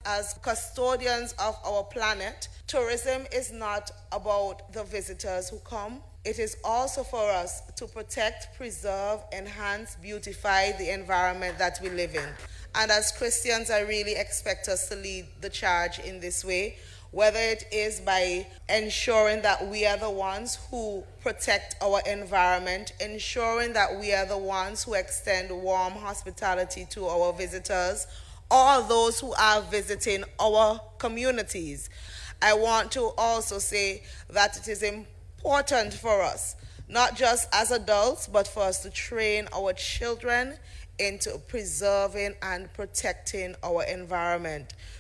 as custodians of our planet, tourism is not about the visitors who come. It is also for us to protect, preserve, enhance, beautify the environment that we live in. And as Christians, I really expect us to lead the charge in this way, whether it is by ensuring that we are the ones who protect our environment, ensuring that we are the ones who extend warm hospitality to our visitors, or those who are visiting our communities. I want to also say that it is important for us, not just as adults, but for us to train our children into preserving and protecting our environment.